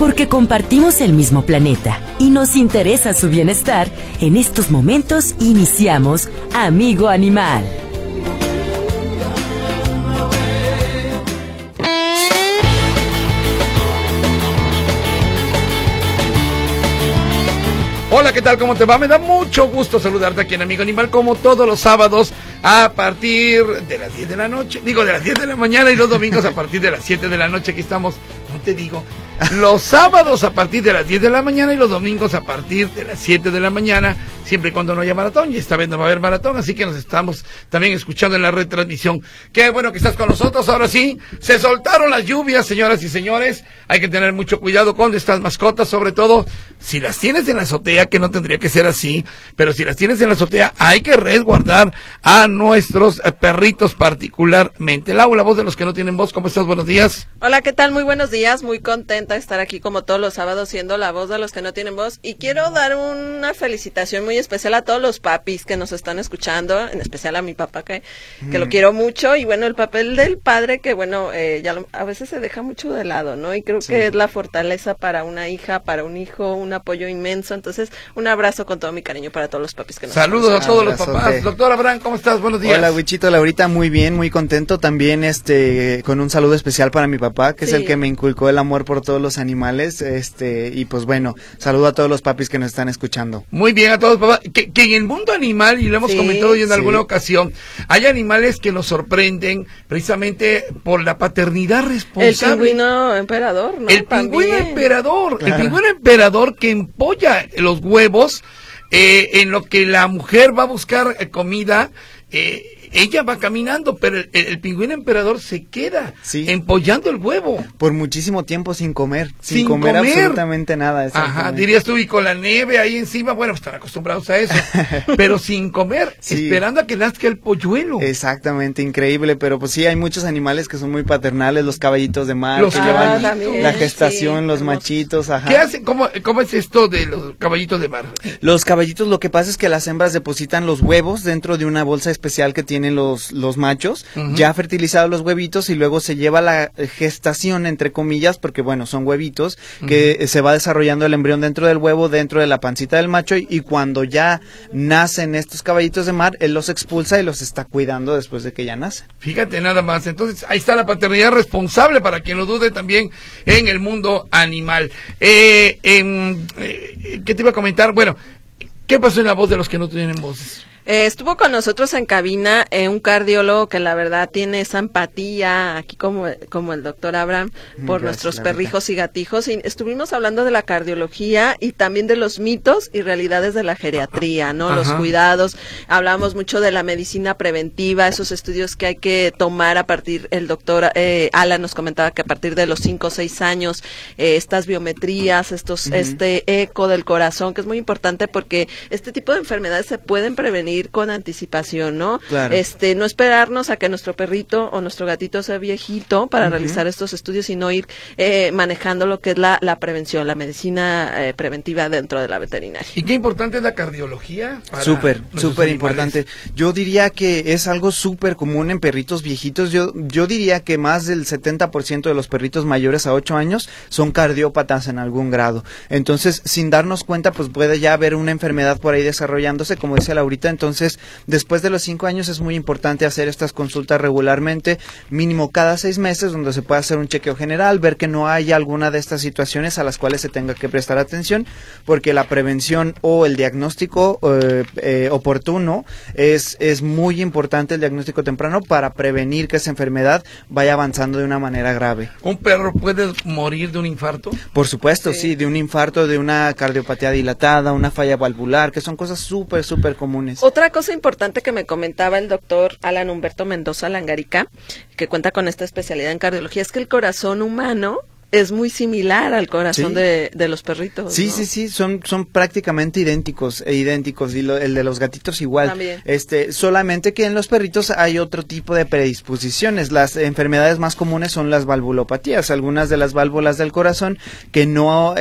Porque compartimos el mismo planeta y nos interesa su bienestar, en estos momentos iniciamos Amigo Animal. Hola, ¿qué tal? ¿Cómo te va? Me da mucho gusto saludarte aquí en Amigo Animal, como todos los sábados a partir de las 10 de la noche, de las 10 de la mañana, y los domingos a partir de las 7 de la noche. Aquí estamos, no te digo, los sábados a partir de las 10 de la mañana y los domingos a partir de las 7 de la mañana, siempre y cuando no haya maratón, y esta vez no va a haber maratón, así que nos estamos también escuchando en la retransmisión. Qué bueno que estás con nosotros. Ahora sí, se soltaron las lluvias, señoras y señores. Hay que tener mucho cuidado con estas mascotas, sobre todo si las tienes en la azotea, que no tendría que ser así, pero si las tienes en la azotea, hay que resguardar a nuestros perritos particularmente. Lau, la voz de los que no tienen voz, ¿cómo estás? Buenos días. Hola, ¿qué tal? Muy buenos días, muy contenta de estar aquí como todos los sábados siendo la voz de los que no tienen voz, y quiero dar una felicitación muy especial a todos los papis que nos están escuchando, en especial a mi papá que lo quiero mucho, y bueno, el papel del padre que bueno, a veces se deja mucho de lado, ¿no? Y creo que es la fortaleza para una hija, para un hijo, un apoyo inmenso. Entonces, un abrazo con todo mi cariño para todos los papis que nos Saludos a todos los papás. Doctor Abraham, ¿cómo estás? Buenos días. Hola, Wichito, Laurita, muy bien, muy contento. También con un saludo especial para mi papá, que es el que me inculcó el amor por todos los animales, y pues bueno, saludo a todos los papis que nos están escuchando. Muy bien, a todos papás. Que en el mundo animal, y lo hemos comentado ya en alguna ocasión, hay animales que nos sorprenden precisamente por la paternidad responsable. El pingüino emperador, ¿no? El pingüino emperador, claro. El pingüino emperador que empolla los huevos, en lo que la mujer va a buscar comida, ella va caminando, pero el pingüino emperador se queda empollando el huevo. Por muchísimo tiempo sin comer absolutamente nada. Ajá, dirías tú, y con la nieve ahí encima, bueno, están acostumbrados a eso, pero sin comer, esperando a que nazca el polluelo. Exactamente, increíble, pero pues sí, hay muchos animales que son muy paternales, los caballitos de mar, que llevan la gestación, los machitos, ajá. ¿Qué hacen? ¿Cómo es esto de los caballitos de mar? Los caballitos, lo que pasa es que las hembras depositan los huevos dentro de una bolsa especial que tienen los machos, ya fertilizados los huevitos, y luego se lleva la gestación, entre comillas, porque bueno, son huevitos, que se va desarrollando el embrión dentro del huevo, dentro de la pancita del macho, y cuando ya nacen estos caballitos de mar, él los expulsa y los está cuidando después de que ya nacen. Fíjate nada más, entonces ahí está la paternidad responsable, para quien lo dude también en el mundo animal. ¿Qué te iba a comentar? Bueno, ¿qué pasó en la voz de los que no tienen voces? Estuvo con nosotros en cabina un cardiólogo que la verdad tiene esa empatía, aquí como el doctor Abraham, por nuestros perrijos y gatijos, y estuvimos hablando de la cardiología y también de los mitos y realidades de la geriatría, ¿no? Los cuidados, hablamos mucho de la medicina preventiva, esos estudios que hay que tomar a partir, el doctor Alan nos comentaba que a partir de los 5 o 6 años, estas biometrías, este eco del corazón, que es muy importante porque este tipo de enfermedades se pueden prevenir con anticipación, ¿no? Claro. No esperarnos a que nuestro perrito o nuestro gatito sea viejito para realizar estos estudios, sino ir manejando lo que es la prevención, la medicina preventiva dentro de la veterinaria. ¿Y qué importante es la cardiología? Súper importante. Yo diría que es algo súper común en perritos viejitos. Yo diría que más del 70% de los perritos mayores a 8 años son cardiópatas en algún grado. Entonces, sin darnos cuenta, pues puede ya haber una enfermedad por ahí desarrollándose, como decía Laurita. Entonces, después de los 5 años es muy importante hacer estas consultas regularmente, mínimo cada 6 meses, donde se puede hacer un chequeo general, ver que no haya alguna de estas situaciones a las cuales se tenga que prestar atención, porque la prevención o el diagnóstico oportuno es muy importante, el diagnóstico temprano, para prevenir que esa enfermedad vaya avanzando de una manera grave. ¿Un perro puede morir de un infarto? Por supuesto, sí, de un infarto, de una cardiopatía dilatada, una falla valvular, que son cosas súper comunes. Otra cosa importante que me comentaba el doctor Alan Humberto Mendoza Langarica, que cuenta con esta especialidad en cardiología, es que el corazón humano es muy similar al corazón de los perritos, Sí, ¿no? sí, son prácticamente idénticos, y el de los gatitos igual. También. Solamente que en los perritos hay otro tipo de predisposiciones. Las enfermedades más comunes son las valvulopatías, algunas de las válvulas del corazón que no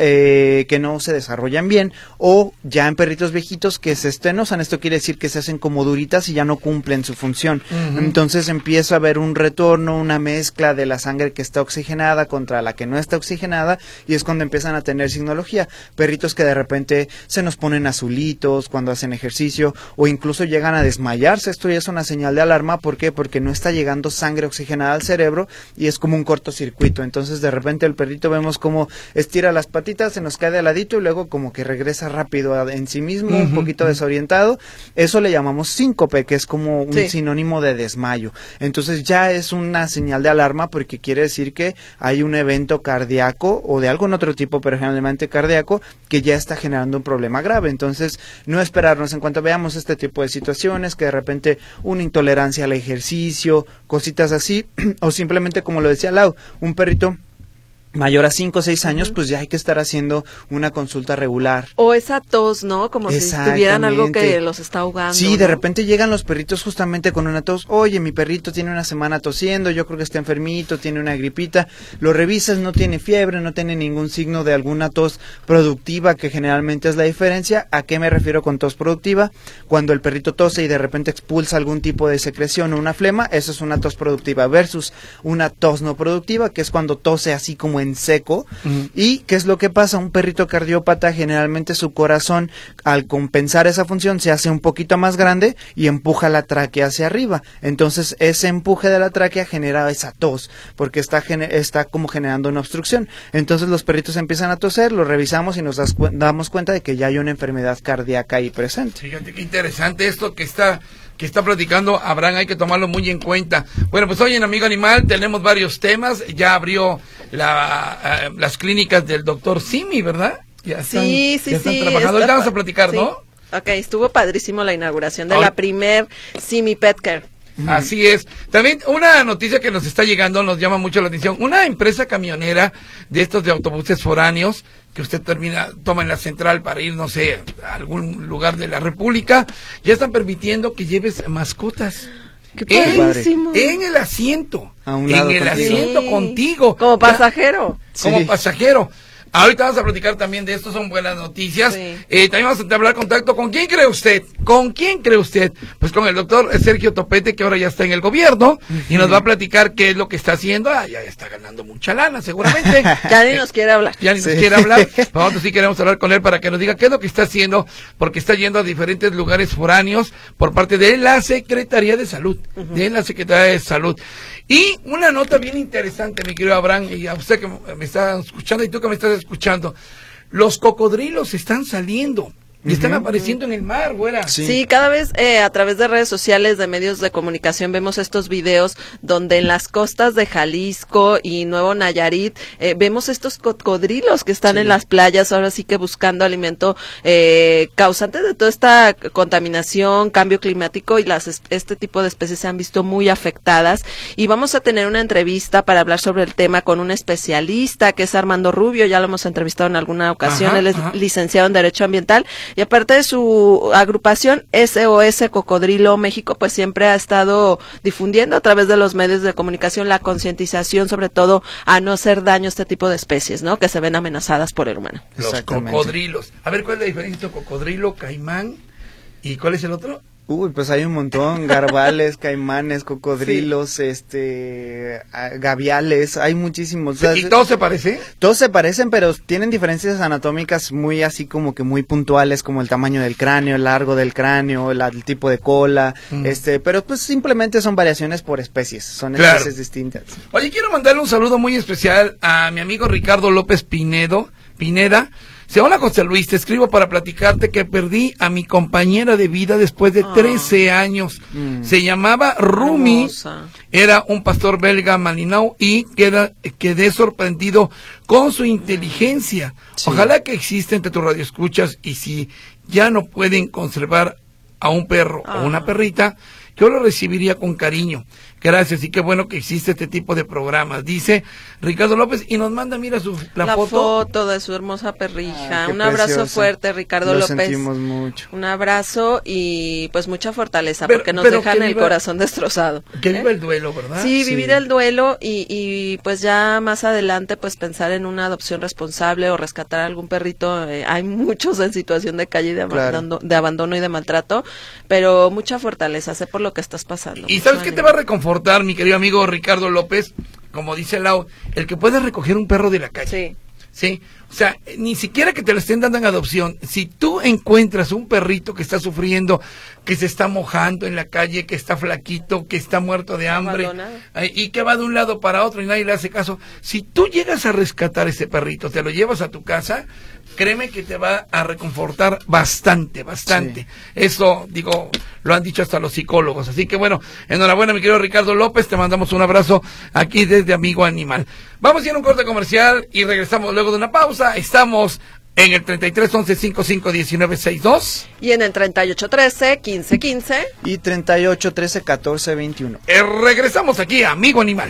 se desarrollan bien, o ya en perritos viejitos que se estenosan. Esto quiere decir que se hacen como duritas y ya no cumplen su función. Entonces empieza a haber un retorno, una mezcla de la sangre que está oxigenada contra la que no está oxigenada y es cuando empiezan a tener signología. Perritos que de repente se nos ponen azulitos cuando hacen ejercicio o incluso llegan a desmayarse. Esto ya es una señal de alarma. ¿Por qué? Porque no está llegando sangre oxigenada al cerebro y es como un cortocircuito. Entonces de repente el perrito vemos como estira las patitas, se nos cae de ladito y luego como que regresa rápido en sí mismo, un poquito desorientado. Eso le llamamos síncope, que es como un sinónimo de desmayo. Entonces ya es una señal de alarma porque quiere decir que hay un evento cardíaco o de algún otro tipo, pero generalmente cardíaco, que ya está generando un problema grave. Entonces no esperarnos en cuanto veamos este tipo de situaciones, que de repente una intolerancia al ejercicio, cositas así, o simplemente como lo decía Lau, un perrito mayor a 5 o 6 años, pues ya hay que estar haciendo una consulta regular. O esa tos, ¿no? Como si tuvieran algo que los está ahogando. Sí, ¿no? de repente llegan los perritos justamente con una tos. Oye, mi perrito tiene una semana tosiendo, yo creo que está enfermito, tiene una gripita. Lo revisas, no tiene fiebre, no tiene ningún signo de alguna tos productiva, que generalmente es la diferencia. ¿A qué me refiero con tos productiva? Cuando el perrito tose y de repente expulsa algún tipo de secreción o una flema, eso es una tos productiva, versus una tos no productiva, que es cuando tose así como en seco. ¿Y qué es lo que pasa? Un perrito cardiópata, generalmente su corazón, al compensar esa función, se hace un poquito más grande y empuja la tráquea hacia arriba. Entonces ese empuje de la tráquea genera esa tos, porque está como generando una obstrucción. Entonces los perritos empiezan a toser, los revisamos y nos damos cuenta de que ya hay una enfermedad cardíaca ahí presente. Fíjate qué interesante esto que está platicando Abraham, hay que tomarlo muy en cuenta. Bueno, pues hoy en Amigo Animal tenemos varios temas. Ya abrió las clínicas del doctor Simi, ¿verdad? Ya están trabajando. Ahorita vamos a platicar, ¿no? Ok, estuvo padrísimo la inauguración de la primer Simi Pet Care. Así es. También una noticia que nos está llegando, nos llama mucho la atención. Una empresa camionera de estos de autobuses foráneos que usted toma en la central para ir, no sé, a algún lugar de la República, ya están permitiendo que lleves mascotas. ¡Qué padrísimo! En el asiento. A un lado en el contigo. asiento contigo. Como pasajero. Como pasajero. Ahorita vamos a platicar también de esto, son buenas noticias. Sí. También vamos a hablar contacto con quién cree usted. ¿Con quién cree usted? Pues con el doctor Sergio Topete, que ahora ya está en el gobierno y nos va a platicar qué es lo que está haciendo. Ya está ganando mucha lana, seguramente. Ya ni nos quiere hablar. Ya ni nos quiere hablar. Nosotros sí queremos hablar con él para que nos diga qué es lo que está haciendo, porque está yendo a diferentes lugares foráneos por parte de la Secretaría de Salud. De la Secretaría de Salud. Y una nota bien interesante, mi querido Abraham, y a usted que me está escuchando y tú que me estás escuchando. Los cocodrilos están saliendo y están apareciendo en el mar, güera. Sí, cada vez a través de redes sociales, de medios de comunicación, vemos estos videos donde en las costas de Jalisco y Nuevo Nayarit vemos estos cocodrilos que están en las playas, ahora sí que buscando alimento, causante de toda esta contaminación, cambio climático, y este tipo de especies se han visto muy afectadas. Y vamos a tener una entrevista para hablar sobre el tema con un especialista que es Armando Rubio, ya lo hemos entrevistado en alguna ocasión. Él es licenciado en Derecho Ambiental. Y aparte de su agrupación SOS Cocodrilo México, pues siempre ha estado difundiendo a través de los medios de comunicación la concientización, sobre todo a no hacer daño a este tipo de especies, ¿no? Que se ven amenazadas por el humano. Los cocodrilos. A ver, ¿cuál es la diferencia entre cocodrilo, caimán y cuál es el otro? Uy, pues hay un montón, garbales, caimanes, cocodrilos, gaviales, hay muchísimos. ¿Y todos se parecen? Todos se parecen, pero tienen diferencias anatómicas muy así como que muy puntuales, como el tamaño del cráneo, el largo del cráneo, el tipo de cola, pero pues simplemente son variaciones por especies, son especies distintas. Oye, quiero mandarle un saludo muy especial a mi amigo Ricardo López Pineda. Hola José Luis, te escribo para platicarte que perdí a mi compañera de vida después de 13 años. Se llamaba Rumi, era un pastor belga Malinau y quedé sorprendido con su inteligencia. Sí. Ojalá que exista entre tus radioescuchas, y si ya no pueden conservar a un perro o una perrita, yo lo recibiría con cariño. Gracias, y qué bueno que existe este tipo de programas, dice Ricardo López, y nos manda, mira, la foto de su hermosa perrija. Un abrazo fuerte, Ricardo López. Lo sentimos mucho. Un abrazo y pues mucha fortaleza, porque nos dejan el corazón destrozado. Que viva el duelo, ¿verdad? Sí, vivir el duelo y pues ya más adelante pues pensar en una adopción responsable o rescatar a algún perrito. Hay muchos en situación de calle de abandono y de maltrato, pero mucha fortaleza, sé por lo que estás pasando. ¿Y sabes qué te va a reconfortar, mi querido amigo Ricardo López? como dice Lau, el que puedes recoger un perro de la calle. Sí. Sí, o sea, ni siquiera que te lo estén dando en adopción. Si tú encuentras un perrito que está sufriendo, que se está mojando en la calle, que está flaquito, que está muerto de hambre, y que va de un lado para otro y nadie le hace caso, si tú llegas a rescatar ese perrito, te lo llevas a tu casa, créeme que te va a reconfortar bastante. Sí. Eso, digo, lo han dicho hasta los psicólogos. Así que bueno, enhorabuena, mi querido Ricardo López, te mandamos un abrazo aquí desde Amigo Animal. Vamos a ir a un corte comercial y regresamos luego de una pausa. Estamos en el 3311-551962. Y en el 3813-1515. Y 3813-1421. Regresamos aquí a Amigo Animal.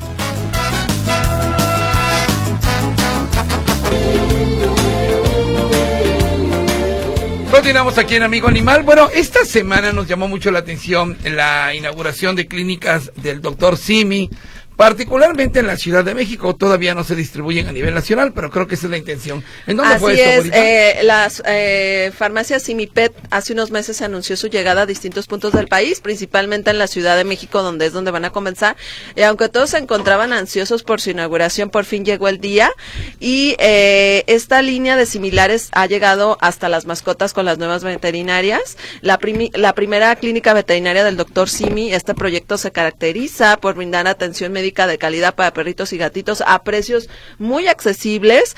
Continuamos aquí en Amigo Animal. Bueno, esta semana nos llamó mucho la atención la inauguración de clínicas del Dr. Simi, particularmente en la Ciudad de México. Todavía no se distribuyen a nivel nacional, pero creo que esa es la intención. ¿En dónde fue esto, las farmacias Simipet hace unos meses se anunció su llegada a distintos puntos del país, principalmente en la Ciudad de México, donde es donde van a comenzar. Aunque todos se encontraban ansiosos por su inauguración, por fin llegó el día. Y esta línea de similares ha llegado hasta las mascotas con las nuevas veterinarias. La primera clínica veterinaria del Dr. Simi, este proyecto se caracteriza por brindar atención médica de calidad para perritos y gatitos a precios muy accesibles.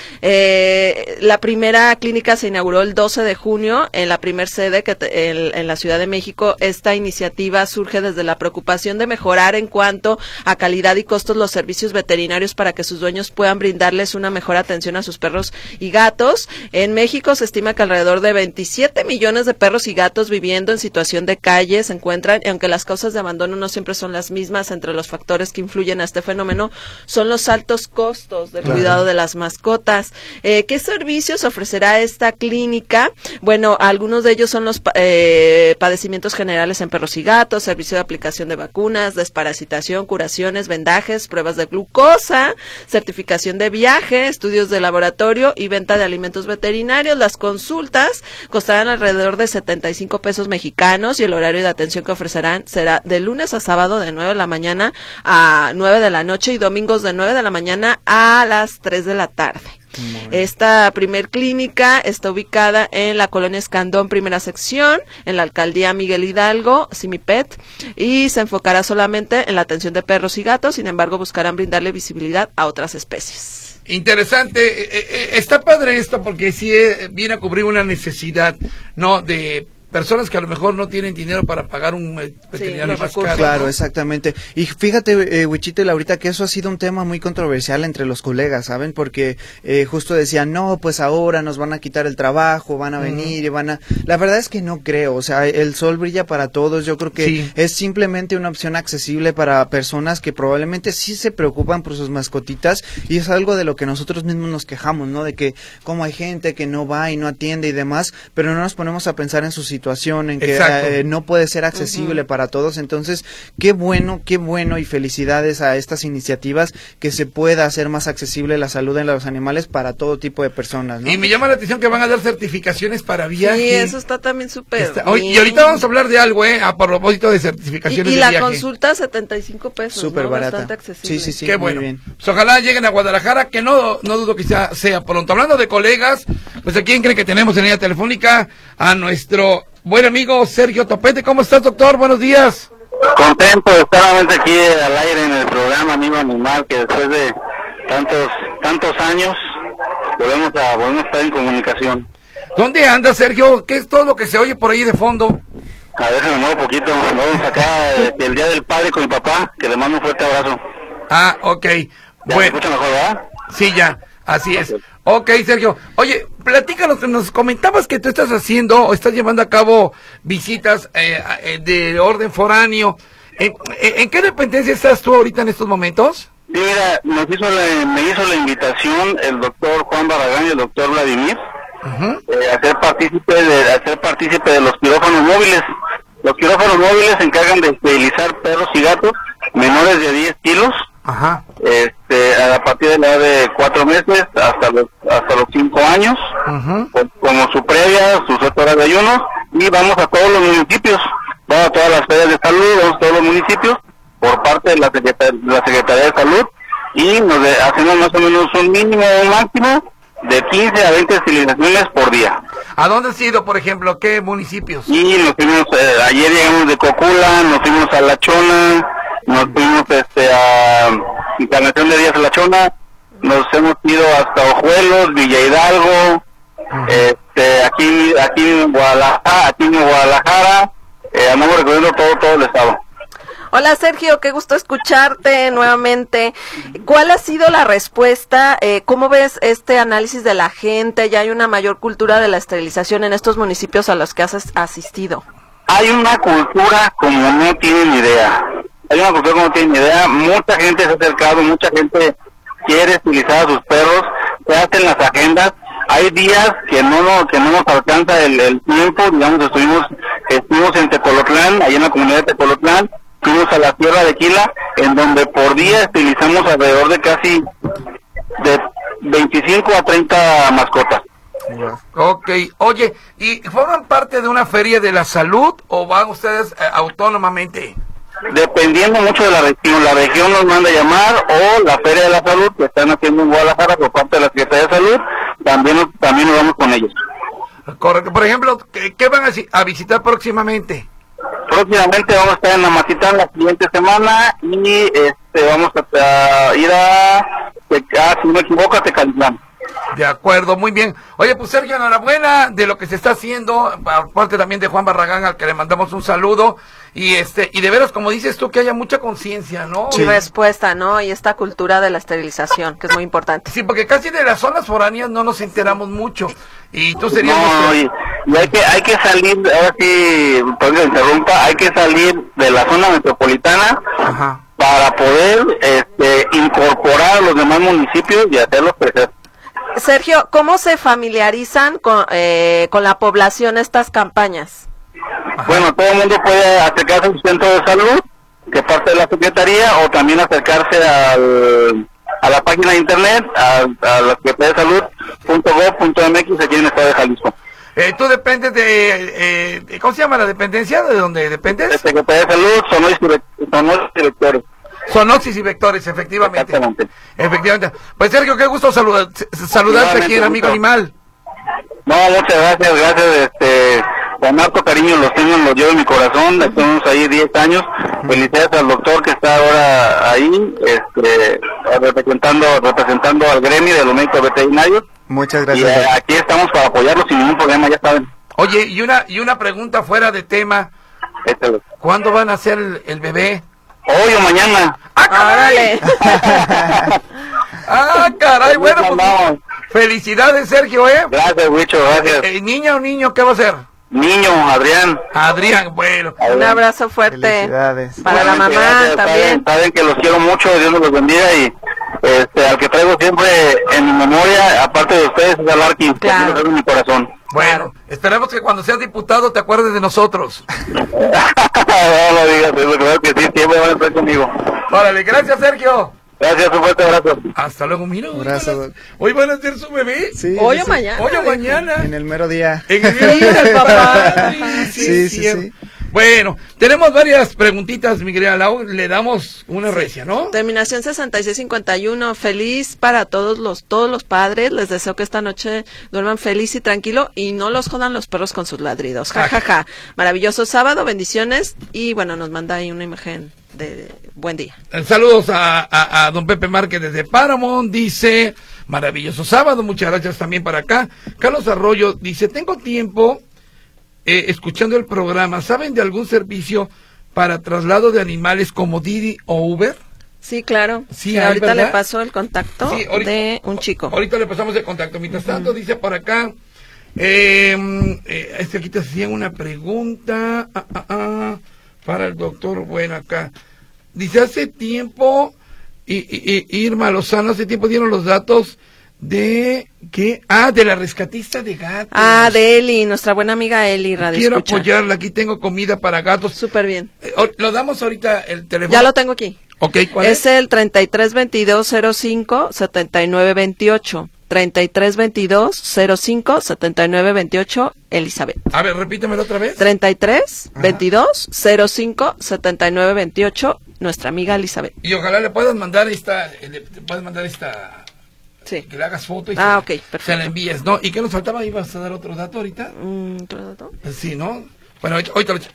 La primera clínica se inauguró el 12 de junio en la primer sede en la Ciudad de México. Esta iniciativa surge desde la preocupación de mejorar en cuanto a calidad y costos los servicios veterinarios para que sus dueños puedan brindarles una mejor atención a sus perros y gatos. En México se estima que alrededor de 27 millones de perros y gatos viviendo en situación de calle se encuentran, y aunque las causas de abandono no siempre son las mismas, entre los factores que influyen a este fenómeno son los altos costos del cuidado de las mascotas. ¿Qué servicios ofrecerá esta clínica? Bueno, algunos de ellos son los padecimientos generales en perros y gatos, servicio de aplicación de vacunas, desparasitación, curaciones, vendajes, pruebas de glucosa, certificación de viaje, estudios de laboratorio y venta de alimentos veterinarios. Las consultas costarán alrededor de 75 pesos mexicanos y el horario de atención que ofrecerán será de lunes a sábado de 9 de la mañana a 9 de la noche y domingos de 9 de la mañana a las 3 de la tarde. Esta primer clínica está ubicada en la colonia Escandón, primera sección, en la alcaldía Miguel Hidalgo, Simipet, y se enfocará solamente en la atención de perros y gatos. Sin embargo, buscarán brindarle visibilidad a otras especies. Interesante, está padre esto porque sí viene a cubrir una necesidad, ¿no? De personas que a lo mejor no tienen dinero para pagar un veterinario más caro. Claro, ¿no? Exactamente. Y fíjate, Wichito y Laurita, que eso ha sido un tema muy controversial entre los colegas, ¿saben? Porque justo decían, no, pues ahora nos van a quitar el trabajo, van a venir y van a... La verdad es que no creo, o sea, el sol brilla para todos. Yo creo que es simplemente una opción accesible para personas que probablemente sí se preocupan por sus mascotitas, y es algo de lo que nosotros mismos nos quejamos, ¿no? De que como hay gente que no va y no atiende y demás, pero no nos ponemos a pensar en su situación, en que no puede ser accesible para todos. Entonces, qué bueno y felicidades a estas iniciativas que se pueda hacer más accesible la salud en los animales para todo tipo de personas, ¿no? Y me llama la atención que van a dar certificaciones para viaje. Sí, eso está también súper. Y ahorita vamos a hablar de algo, a propósito de certificaciones de viaje. Y la consulta 75 pesos, súper barata. Bastante accesible. Sí, qué bueno. Bien. Pues ojalá lleguen a Guadalajara, que no dudo que sea pronto. Hablando de colegas, pues ¿a quién creen que tenemos en línea telefónica? A nuestro buen amigo Sergio Topete. ¿Cómo estás, doctor? Buenos días. Contento de estar nuevamente aquí al aire en el programa Amigo Animal, que después de tantos años volvemos a estar en comunicación. ¿Dónde andas, Sergio? ¿Qué es todo lo que se oye por ahí de fondo? A ver, me muevo un poquito. Vamos acá el Día del Padre con mi papá, que le mando un fuerte abrazo. Ah, ok. ¿Ya me escucha mejor, verdad? Sí, ya. Así es. Ok, Sergio. Oye, platícanos, nos comentabas que tú estás haciendo o estás llevando a cabo visitas de orden foráneo. ¿En qué dependencia estás tú ahorita en estos momentos? Sí, mira, me hizo la invitación el doctor Juan Barragán y el doctor Vladimir a ser partícipe de los quirófanos móviles. Los quirófanos móviles se encargan de esterilizar perros y gatos menores de 10 kilos. Ajá. A partir de la edad de 4 meses hasta los 5 años, como su previa, sus 8 horas de ayuno, y vamos a todos los municipios, vamos a todas las ferias de salud, vamos a todos los municipios, por parte de la Secretaría de Salud, y hacemos más o menos un mínimo o un máximo de 15 a 20 esterilizaciones por día. ¿A dónde has ido, por ejemplo? ¿Qué municipios? Y nos fuimos, ayer llegamos de Cocula, nos fuimos a La Chona, nos fuimos a Encarnación de Díaz a La Chona, nos hemos ido hasta Ojuelos, Villa Hidalgo, aquí en Guadalajara, andamos recorriendo todo el estado. Hola Sergio, qué gusto escucharte nuevamente. ¿Cuál ha sido la respuesta? ¿Cómo ves este análisis de la gente? ¿Ya hay una mayor cultura de la esterilización en estos municipios a los que has asistido? Hay una cultura como no tienen idea. Mucha gente se ha acercado, mucha gente quiere esterilizar a sus perros, se hacen las agendas. Hay días que no nos alcanza el tiempo, digamos, estuvimos en Tecolotlán, allá en la comunidad de Tecolotlán, fuimos a la Sierra de Quila, en donde por día esterilizamos alrededor de casi de 25 a 30 mascotas. Ok, oye, ¿y forman parte de una feria de la salud o van ustedes autónomamente? Dependiendo mucho de la región nos manda a llamar, o la feria de la salud que están haciendo en Guadalajara por parte de la Secretaría de Salud, también nos vamos con ellos. Correcto. Por ejemplo, ¿qué van a visitar próximamente? Próximamente vamos a estar en Amatitán la siguiente semana y vamos a ir si no me equivoco, a Tecalitlán. De acuerdo, muy bien. Oye, pues Sergio, enhorabuena de lo que se está haciendo, por parte también de Juan Barragán, al que le mandamos un saludo, y de veras, como dices tú, que haya mucha conciencia, ¿no? Sí. Y respuesta, ¿no? Y esta cultura de la esterilización, que es muy importante. Sí, porque casi de las zonas foráneas no nos enteramos mucho, y tú serías... No, y hay que salir, ahora sí, perdón que interrumpa, hay que salir de la zona metropolitana. Ajá. Para poder incorporar a los demás municipios y hacerlos crecer. Sergio, ¿cómo se familiarizan con la población estas campañas? Bueno, todo el mundo puede acercarse a un centro de salud, que parte de la Secretaría, o también acercarse a la página de internet, a la Secretaría de Salud.gov.mx aquí en el estado de Jalisco. ¿Tú dependes de, ¿cómo se llama la dependencia? ¿De dónde dependes? De Secretaría de Salud, Sonosis y Vectores. Zoonosis y Vectores, efectivamente. Efectivamente. Pues Sergio, qué gusto saludarte aquí en Amigo Animal. No, muchas gracias, con harto cariño los llevo en mi corazón, estamos ahí 10 años, felicidades al doctor que está ahora ahí, representando al gremio de los médicos veterinarios. Muchas gracias. Y aquí estamos para apoyarlos sin ningún problema, ya saben. Oye, y una pregunta fuera de tema, ¿cuándo van a hacer el bebé? Hoy o mañana. ¡Ah, caray! ¡Ah, caray! Bueno, pues, felicidades, Sergio, ¿eh? Gracias, Huicho, gracias. ¿Niña o niño? ¿Qué va a ser? Niño, Adrián. Adrián, bueno. Un abrazo fuerte para la mamá gracias, también. Saben que los quiero mucho, Dios nos los bendiga, y al que traigo siempre en mi memoria, aparte de ustedes, es al Arqui, claro, en mi corazón. Bueno, esperemos que cuando seas diputado te acuerdes de nosotros. No lo digas, creo que sí, siempre van a estar conmigo. Órale, gracias, Sergio. Gracias, un fuerte abrazo. Hasta luego, mira. Abrazo. Hoy van a hacer su bebé. Sí, hoy o mañana. Hoy o mañana. En el mero día. En el mero día del papá. Sí. Bueno, tenemos varias preguntitas, mi querida Lau, le damos una recia, ¿no? Terminación 6651, feliz para todos los padres, les deseo que esta noche duerman feliz y tranquilo y no los jodan los perros con sus ladridos, jajaja. Maravilloso sábado, bendiciones, y bueno, nos manda ahí una imagen de buen día. Saludos a don Pepe Márquez desde Paramount, dice, maravilloso sábado, muchas gracias también para acá. Carlos Arroyo dice, tengo tiempo escuchando el programa, ¿saben de algún servicio para traslado de animales como Didi o Uber? Sí, claro. Sí, ahorita le paso el contacto de un chico. Ahorita le pasamos el contacto. Mientras tanto, dice por acá, aquí te hacían una pregunta para el doctor. Bueno, acá dice, hace tiempo, Irma Lozano, hace tiempo dieron los datos de de la rescatista de gatos. De Eli, nuestra buena amiga Eli, radio Quiero escucha. apoyarla, aquí tengo comida para gatos. Súper bien. Lo damos ahorita el teléfono. Ya lo tengo aquí. Ok, ¿cuál es? Es el 332205-7928. 332205-7928, Elizabeth. A ver, repítemelo otra vez. 332205-7928, nuestra amiga Elizabeth. Y ojalá le puedas mandar esta, Sí. que le hagas foto y ok, perfecto. se la envíes, ¿no? ¿Y qué nos faltaba? ¿Ibas a dar otro dato ahorita? ¿Otro dato? Sí, ¿no? Bueno, ahorita lo...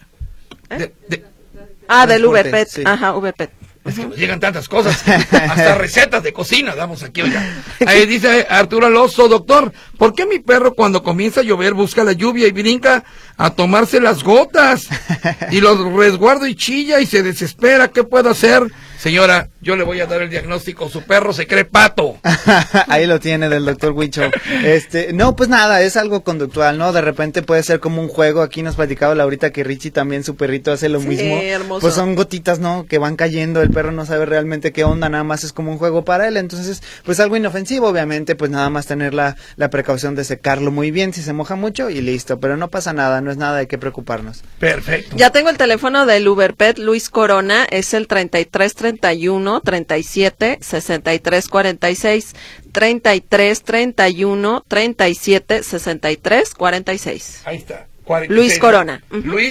Del Uberpet. Sí. Ajá, Uberpet. Es que nos llegan tantas cosas, hasta recetas de cocina damos aquí, oiga. Ahí dice Arturo Alonso, doctor, ¿por qué mi perro cuando comienza a llover busca la lluvia y brinca a tomarse las gotas? Y los resguardo y chilla y se desespera, ¿qué puedo hacer? Señora, yo le voy a dar el diagnóstico, su perro se cree pato. Ahí lo tiene del doctor Huicho. No, pues nada, es algo conductual, ¿no? De repente puede ser como un juego. Aquí nos platicaba Laurita que Richie también, su perrito, hace lo mismo. Hermoso. Pues son gotitas, ¿no? Que van cayendo, el perro no sabe realmente qué onda, nada más es como un juego para él. Entonces, pues algo inofensivo, obviamente, pues nada más tener la precaución de secarlo muy bien si se moja mucho y listo. Pero no pasa nada, no es nada de qué preocuparnos. Perfecto. Ya tengo el teléfono del Uberpet Luis Corona, es el 3331 37 63 46, 3331 37 63 46. Ahí está. 46. Luis Corona.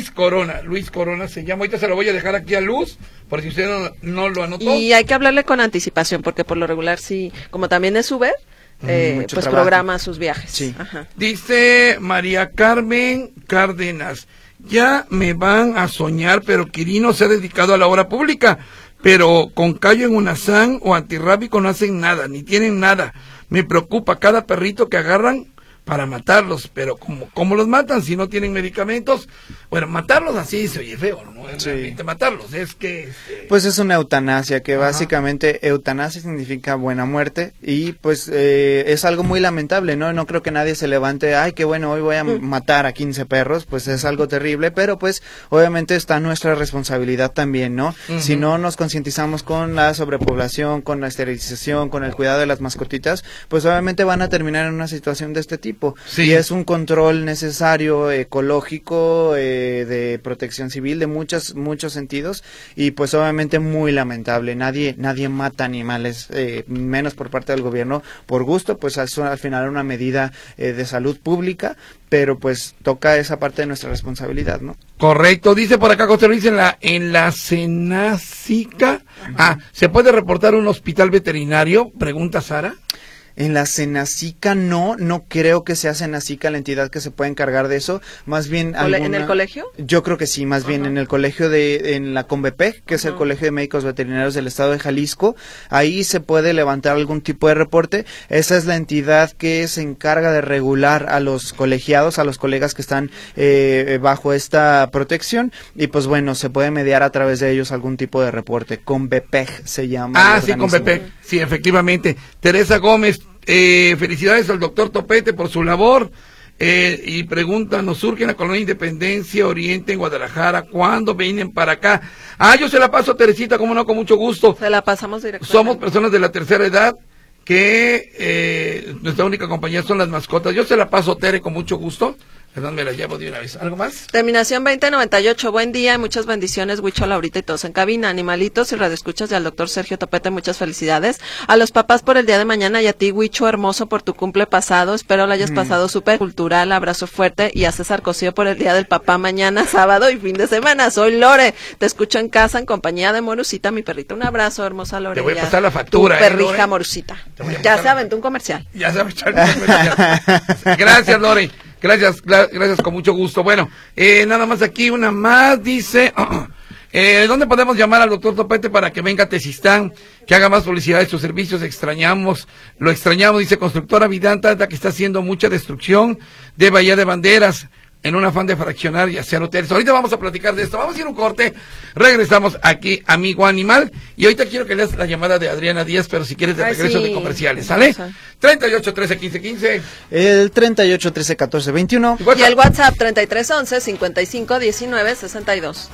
Luis Corona se llama. Ahorita se lo voy a dejar aquí a Luz, por si usted no lo anotó. Y hay que hablarle con anticipación, porque por lo regular sí, como también es Uber, pues trabajo. programa sus viajes. Sí. Ajá. Dice María Carmen Cárdenas, ya me van a soñar, pero Quirino se ha dedicado a la obra pública, pero con callo en Unasán o antirrábico no hacen nada, ni tienen nada. Me preocupa cada perrito que agarran para matarlos, pero ¿cómo los matan si no tienen medicamentos? Bueno, matarlos así se oye feo, ¿no? Sí. Realmente matarlos, es que... Pues es una eutanasia, que Ajá. Básicamente eutanasia significa buena muerte y pues es algo muy lamentable, ¿no? No creo que nadie se levante, ay, qué bueno, hoy voy a matar a 15 perros, pues es algo terrible, pero pues obviamente está nuestra responsabilidad también, ¿no? Si no nos concientizamos con la sobrepoblación, con la esterilización, con el cuidado de las mascotitas, pues obviamente van a terminar en una situación de este tipo. Sí. Y es un control necesario, ecológico, de protección civil, de muchos sentidos, y pues obviamente muy lamentable. Nadie mata animales, menos por parte del gobierno por gusto, pues es al final una medida de salud pública, pero pues toca esa parte de nuestra responsabilidad, ¿no? Correcto, dice por acá José Luis en la Senacica. ¿Se puede reportar un hospital veterinario? Pregunta Sara. En la Senacica no creo que sea Senacica la entidad que se pueda encargar de eso, más bien ¿En el colegio? Yo creo que sí, más bien en el colegio en la CONVEPEC, que es el Colegio de Médicos Veterinarios del Estado de Jalisco, ahí se puede levantar algún tipo de reporte. Esa es la entidad que se encarga de regular a los colegiados, a los colegas que están bajo esta protección, y pues bueno, se puede mediar a través de ellos algún tipo de reporte. CONVEPEC se llama. Sí, CONVEPEC, sí, efectivamente. Teresa Gómez, felicidades al doctor Topete por su labor. Y pregunta, nos surge en la Colonia Independencia Oriente en Guadalajara, ¿cuándo vienen para acá? Yo se la paso, Teresita, como no, con mucho gusto. Se la pasamos directamente. Somos personas de la tercera edad que nuestra única compañía son las mascotas. Yo se la paso, Tere, con mucho gusto. Perdón, me la llevo de una vez. ¿Algo más? Terminación 2098, buen día y muchas bendiciones, Huicho, Laurita y todos en cabina, animalitos y radioescuchas, y al doctor Sergio Topete, muchas felicidades. A los papás por el día de mañana y a ti, Huicho, hermoso, por tu cumple pasado, espero lo hayas pasado súper cultural, abrazo fuerte, y a César Cosío por el día del papá mañana, sábado y fin de semana. Soy Lore, te escucho en casa en compañía de Morucita, mi perrita. Un abrazo, hermosa Lore. Te voy a pasar la factura, tu perrija, Lore. Morucita. Ya se aventó un comercial. Ya sabes, gracias, Lore. Gracias, con mucho gusto. Bueno, nada más aquí, una más, dice, ¿dónde podemos llamar al doctor Topete para que venga a Tezistán, que haga más publicidad de sus servicios? Lo extrañamos, dice Constructora Vidanta, que está haciendo mucha destrucción de Bahía de Banderas, en un afán de fraccionar y hacer hoteles. Ahorita vamos a platicar de esto, vamos a ir a un corte, regresamos aquí, amigo animal, y ahorita quiero que leas la llamada de Adriana Díaz, pero si quieres de regreso de comerciales, ¿sale? 38 13 15 15. El 38 13 14 21. Y el WhatsApp 33 11 55 19 62.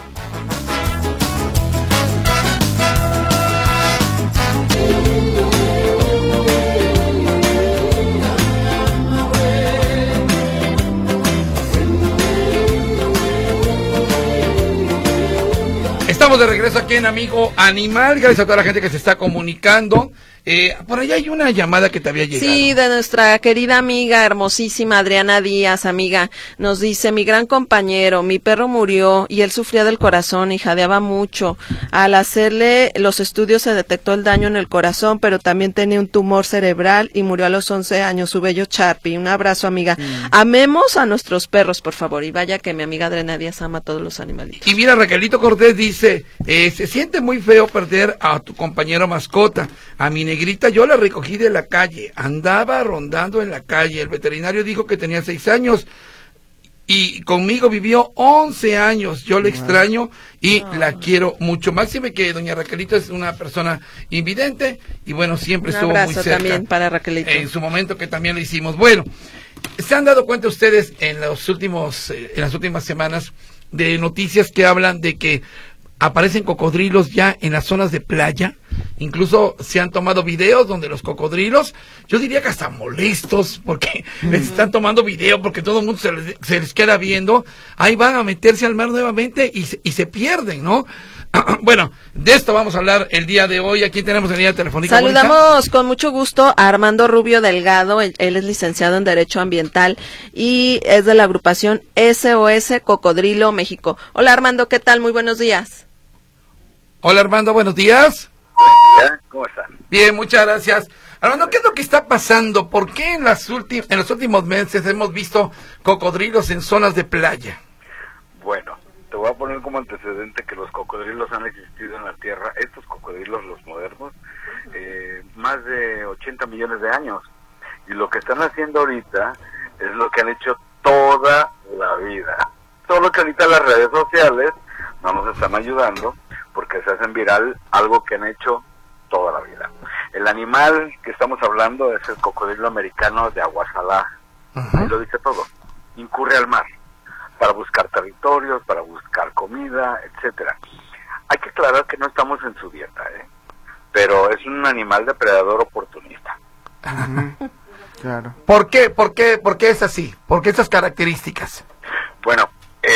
Estamos de regreso aquí en Amigo Animal. Gracias a toda la gente que se está comunicando. Por allá hay una llamada que te había llegado. Sí, de nuestra querida amiga, hermosísima Adriana Díaz, amiga. Nos dice: mi gran compañero, mi perro murió y él sufría del corazón y jadeaba mucho. Al hacerle los estudios se detectó el daño en el corazón, pero también tenía un tumor cerebral y murió a los 11 años, su bello Charpy. Un abrazo, amiga. Amemos a nuestros perros, por favor. Y vaya que mi amiga Adriana Díaz ama a todos los animalitos. Y mira, Raquelito Cortés dice, se siente muy feo perder a tu compañero mascota. A mi negrita yo la recogí de la calle, andaba rondando en la calle, el veterinario dijo que tenía 6 años y conmigo vivió 11 años, yo la extraño y la quiero mucho. Máxime que doña Raquelito es una persona invidente y bueno, siempre estuvo muy cerca. Un abrazo también para Raquelito. En su momento que también lo hicimos. Bueno, ¿se han dado cuenta ustedes en las últimas semanas de noticias que hablan de que aparecen cocodrilos ya en las zonas de playa? Incluso se han tomado videos donde los cocodrilos, yo diría que hasta molestos, porque les están tomando video, porque todo el mundo se les queda viendo, ahí van a meterse al mar nuevamente y se pierden, ¿no? Bueno, de esto vamos a hablar el día de hoy. Aquí tenemos en línea telefónica. Saludamos con mucho gusto a Armando Rubio Delgado. Él es licenciado en Derecho Ambiental y es de la agrupación SOS Cocodrilo México. Hola Armando, ¿qué tal? Muy buenos días. Hola Armando, buenos días. ¿Cómo están? Bien, muchas gracias. Armando, ¿qué es lo que está pasando? ¿Por qué en los últimos meses hemos visto cocodrilos en zonas de playa? Bueno, te voy a poner como antecedente que los cocodrilos han existido en la Tierra, estos cocodrilos, los modernos, más de 80 millones de años. Y lo que están haciendo ahorita es lo que han hecho toda la vida. Solo que ahorita las redes sociales no nos están ayudando porque se hacen viral algo que han hecho toda la vida. El animal que estamos hablando es el cocodrilo americano de agua salada. Ahí lo dice todo. Incurre al mar para buscar territorios, para buscar comida, etcétera. Hay que aclarar que no estamos en su dieta, pero es un animal depredador oportunista. Claro. ¿Por qué es así? ¿Por qué esas características? Bueno,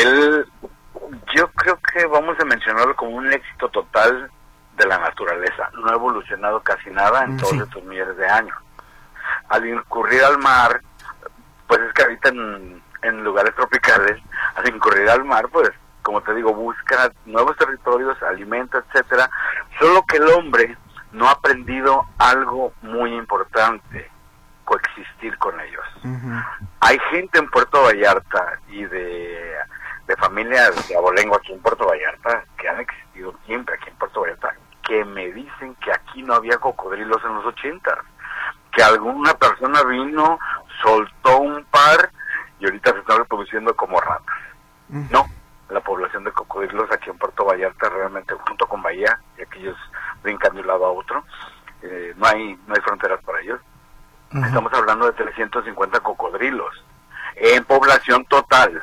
yo creo que vamos a mencionarlo como un éxito total de la naturaleza. No ha evolucionado casi nada en todos estos miles de años. Al incurrir al mar, pues es que ahorita en lugares tropicales, al incurrir al mar, pues, como te digo, busca nuevos territorios, alimenta, etcétera. Solo que el hombre no ha aprendido algo muy importante: coexistir con ellos. Hay gente en Puerto Vallarta y de familias de abolengo aquí en Puerto Vallarta que han existido siempre aquí en Puerto Vallarta, que me dicen que aquí no había cocodrilos en los 80, que alguna persona vino, soltó un par y ahorita se están reproduciendo como ratas. No, la población de cocodrilos aquí en Puerto Vallarta realmente, junto con Bahía, y aquellos brincan de un lado a otro, no hay fronteras para ellos. Estamos hablando de 350 cocodrilos en población total,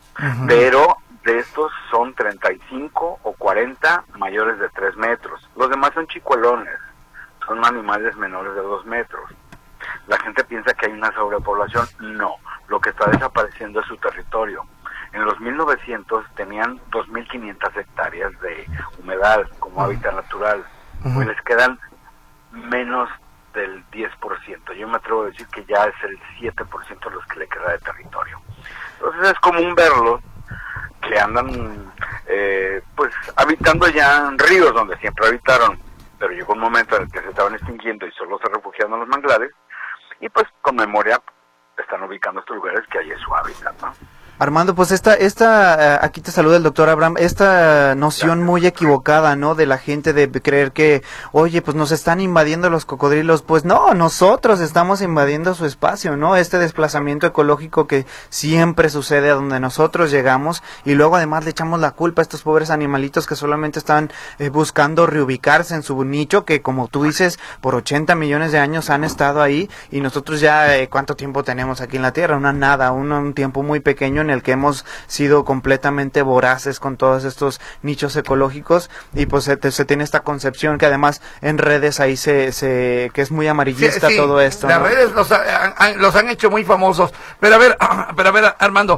pero de estos son 35 o 40 mayores de 3 metros. Los demás son chicuelones, son animales menores de 2 metros. La gente piensa que hay una sobrepoblación. No, lo que está desapareciendo es su territorio. En los 1900 tenían 2.500 hectáreas de humedal como hábitat natural. Hoy les quedan menos del 10%. Yo me atrevo a decir que ya es el 7% los que le queda de territorio. Entonces es común verlos que andan pues habitando ya en ríos donde siempre habitaron, pero llegó un momento en el que se estaban extinguiendo y solo se refugiaban en los manglares, y pues con memoria están ubicando estos lugares que hay en su hábitat, ¿no? Armando, pues aquí te saluda el doctor Abraham, esta noción muy equivocada, ¿no? De la gente de creer que, oye, pues nos están invadiendo los cocodrilos. Pues no, nosotros estamos invadiendo su espacio, ¿no? Este desplazamiento ecológico que siempre sucede a donde nosotros llegamos, y luego además le echamos la culpa a estos pobres animalitos que solamente están buscando reubicarse en su nicho, que como tú dices, por 80 millones de años han estado ahí, y nosotros ya, ¿cuánto tiempo tenemos aquí en la Tierra? Un tiempo muy pequeño en el que hemos sido completamente voraces con todos estos nichos ecológicos, y pues se tiene esta concepción que además en redes ahí que es muy amarillista todo esto. Las ¿no? redes los han hecho muy famosos. Pero a ver, Armando,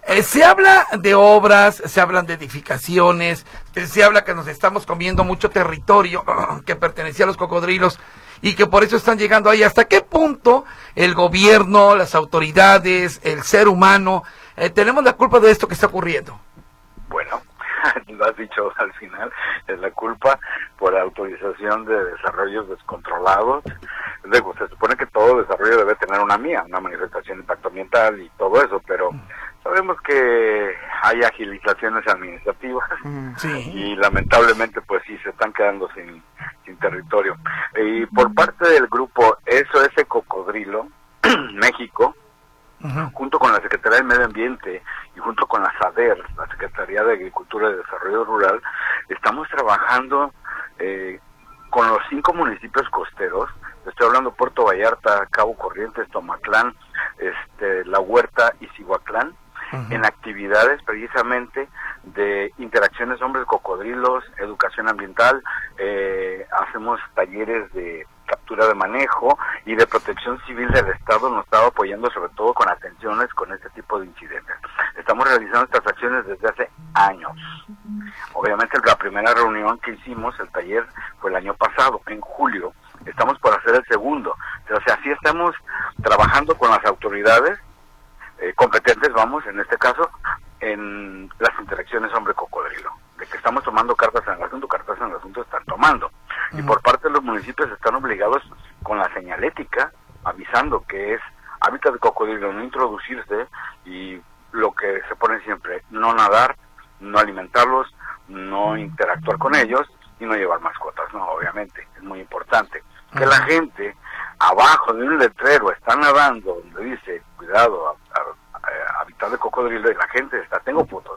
Se habla de obras, se hablan de edificaciones, se habla que nos estamos comiendo mucho territorio que pertenecía a los cocodrilos y que por eso están llegando ahí. ¿Hasta qué punto el gobierno, las autoridades, el ser humano, tenemos la culpa de esto que está ocurriendo? Bueno, lo has dicho al final, es la culpa por autorización de desarrollos descontrolados. Luego, se supone que todo desarrollo debe tener una manifestación de impacto ambiental y todo eso, pero sabemos que hay agilizaciones administrativas y lamentablemente pues sí se están quedando sin territorio. Y por parte del grupo SOS Cocodrilo, México, junto con la Secretaría del Medio Ambiente y junto con la SADER, la Secretaría de Agricultura y Desarrollo Rural, estamos trabajando con los 5 municipios costeros. Estoy hablando Puerto Vallarta, Cabo Corrientes, Tomatlán, La Huerta y Cihuatlán, en actividades precisamente de interacciones hombres cocodrilos, educación ambiental, hacemos talleres de captura de manejo y de protección civil del Estado. Nos estaba apoyando sobre todo con atenciones con este tipo de incidentes. Estamos realizando estas acciones desde hace años. Obviamente la primera reunión que hicimos, el taller, fue el año pasado, en julio. Estamos por hacer el segundo. O sea, sí estamos trabajando con las autoridades competentes, vamos, en este caso, en las interacciones hombre-cocodrilo. De que estamos tomando cartas en el asunto están tomando. Y por parte de los municipios están obligados con la señalética, avisando que es hábitat de cocodrilo, no introducirse, y lo que se pone siempre, no nadar, no alimentarlos, no interactuar con ellos y no llevar mascotas, no, obviamente, es muy importante. Que la gente abajo de un letrero está nadando donde dice, cuidado, hábitat de cocodrilo, y la gente está, tengo fotos,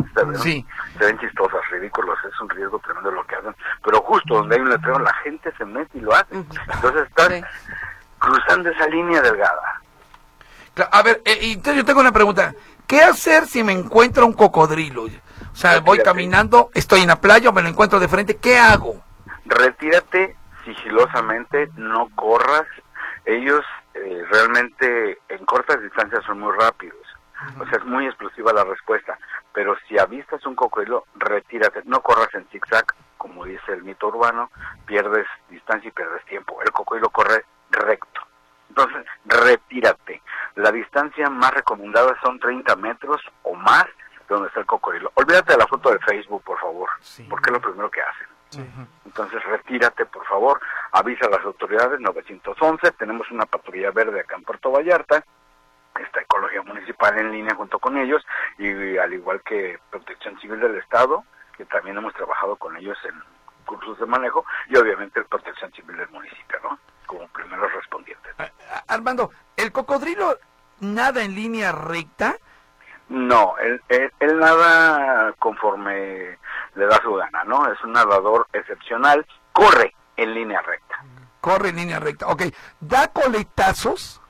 se ven chistosas, ridículos, es un riesgo tremendo lo que hacen, pero justo donde hay un letrero la gente se mete y lo hace. Entonces están cruzando esa línea delgada. A ver, entonces yo tengo una pregunta. ¿Qué hacer si me encuentro un cocodrilo? O sea, voy caminando, estoy en la playa o me lo encuentro de frente, ¿qué hago? Retírate sigilosamente, no corras. Ellos realmente en cortas distancias son muy rápidos. O sea, es muy explosiva la respuesta. Pero si avistas un cocodrilo, retírate. No corras en zigzag, como dice el mito urbano, pierdes distancia y pierdes tiempo. El cocodrilo corre recto. Entonces, retírate. La distancia más recomendada son 30 metros o más de donde está el cocodrilo. Olvídate de la foto de Facebook, por favor, porque es lo primero que hacen. Entonces, retírate, por favor. Avisa a las autoridades, 911. Tenemos una patrulla verde acá en Puerto Vallarta. Está Ecología Municipal en línea junto con ellos, y al igual que Protección Civil del Estado, que también hemos trabajado con ellos en cursos de manejo, y obviamente Protección Civil del municipio, ¿no? Como primeros respondientes. Armando, ¿el cocodrilo nada en línea recta? No, él nada conforme le da su gana, ¿no? Es un nadador excepcional, corre en línea recta. Corre en línea recta, ok. ¿Da coletazos?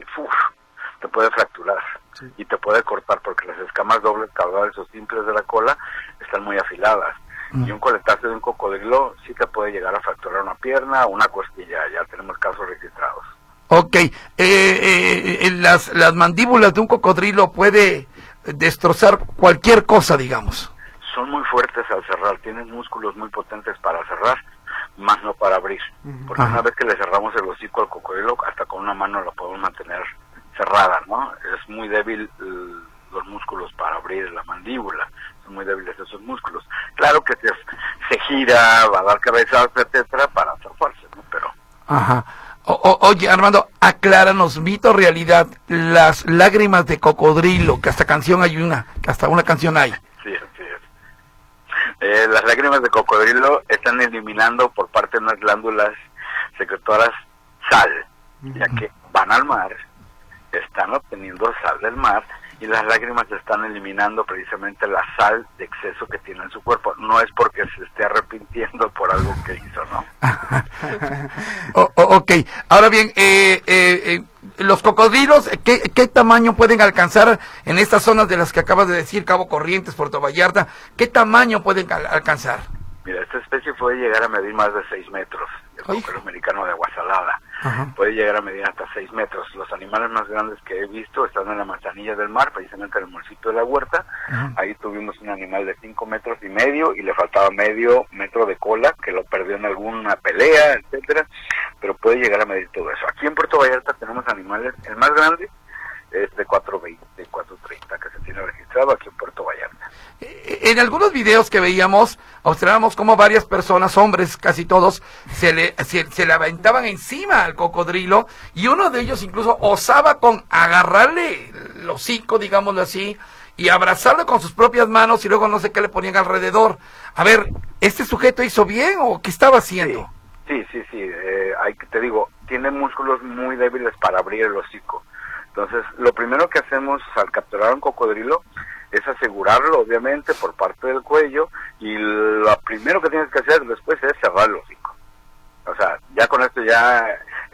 Te puede fracturar y te puede cortar porque las escamas dobles, caudales o simples de la cola están muy afiladas. Y un coletazo de un cocodrilo sí te puede llegar a fracturar una pierna o una costilla. Ya tenemos casos registrados. Ok, las mandíbulas de un cocodrilo puede destrozar cualquier cosa, digamos. Son muy fuertes al cerrar, tienen músculos muy potentes para cerrar, más no para abrir. Porque una vez que le cerramos el hocico al cocodrilo, hasta con una mano lo podemos mantener cerrada, ¿no? Es muy débil los músculos para abrir la mandíbula, son muy débiles esos músculos. Claro que se gira, va a dar cabezazos, etcétera, para zafarse, ¿no? Pero... Oye, Armando, acláranos, mito o realidad, las lágrimas de cocodrilo, que hasta canción hay que hasta una canción hay. Sí, así es. Las lágrimas de cocodrilo están eliminando por parte de unas glándulas secretoras sal, ya que van al mar, están obteniendo sal del mar, y las lágrimas están eliminando precisamente la sal de exceso que tiene en su cuerpo. No es porque se esté arrepintiendo por algo que hizo, ¿no? Ok, ahora bien, los cocodrilos, ¿qué tamaño pueden alcanzar en estas zonas de las que acabas de decir, Cabo Corrientes, Puerto Vallarta? ¿Qué tamaño pueden alcanzar? Mira, esta especie puede llegar a medir más de 6 metros, el cocodrilo americano de agua salada. puede llegar a medir hasta 6 metros. Los animales más grandes que he visto están en la Manzanilla del Mar, precisamente en el municipio de La Huerta. Ahí tuvimos un animal de 5 metros y medio y le faltaba medio metro de cola, que lo perdió en alguna pelea, etcétera, pero puede llegar a medir todo eso. Aquí en Puerto Vallarta tenemos animales, el más grande es de 4.20, 4.30, que se tiene registrado aquí en Puerto Vallarta. En algunos videos que veíamos, observamos cómo varias personas, hombres casi todos, se le aventaban encima al cocodrilo, y uno de ellos incluso osaba con agarrarle el hocico, digámoslo así, y abrazarlo con sus propias manos, y luego no sé qué le ponían alrededor. A ver, ¿este sujeto hizo bien o qué estaba haciendo? Sí, te digo, tiene músculos muy débiles para abrir el hocico. Entonces, lo primero que hacemos al capturar un cocodrilo es asegurarlo, obviamente, por parte del cuello, y lo primero que tienes que hacer después es cerrar el hocico. O sea, ya con esto ya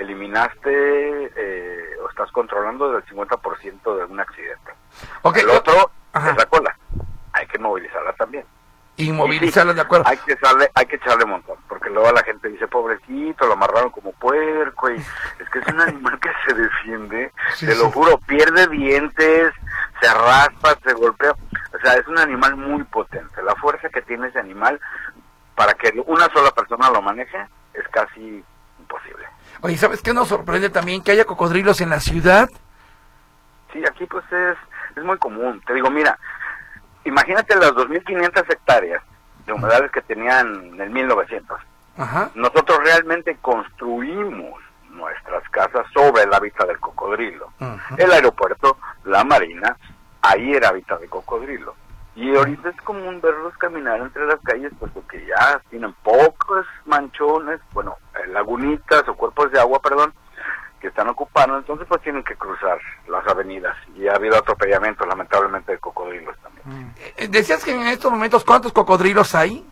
eliminaste o estás controlando el 50% de un accidente. Okay. El otro es la cola. Hay que movilizarla también. Inmovilizarla, de acuerdo. Hay que echarle un montón, porque luego la gente dice, pobrecito, lo amarraron como puerco, y es que es un animal que se defiende, te lo juro, pierde dientes, se raspa, se golpea, o sea, es un animal muy potente. La fuerza que tiene ese animal, para que una sola persona lo maneje, es casi imposible. Oye, ¿sabes qué nos sorprende también? Que haya cocodrilos en la ciudad. Sí, aquí pues es muy común. Te digo, mira, imagínate las 2.500 hectáreas de humedales que tenían en el 1900. Nosotros realmente construimos nuestras casas sobre el hábitat del cocodrilo. El aeropuerto, la marina, ahí era hábitat de cocodrilo. Y ahorita es común verlos caminar entre las calles, pues porque ya tienen pocos manchones, bueno, lagunitas o cuerpos de agua, perdón, que están ocupando, entonces pues tienen que cruzar las avenidas, y ha habido atropellamientos lamentablemente de cocodrilos también. Decías que en estos momentos, ¿cuántos cocodrilos hay?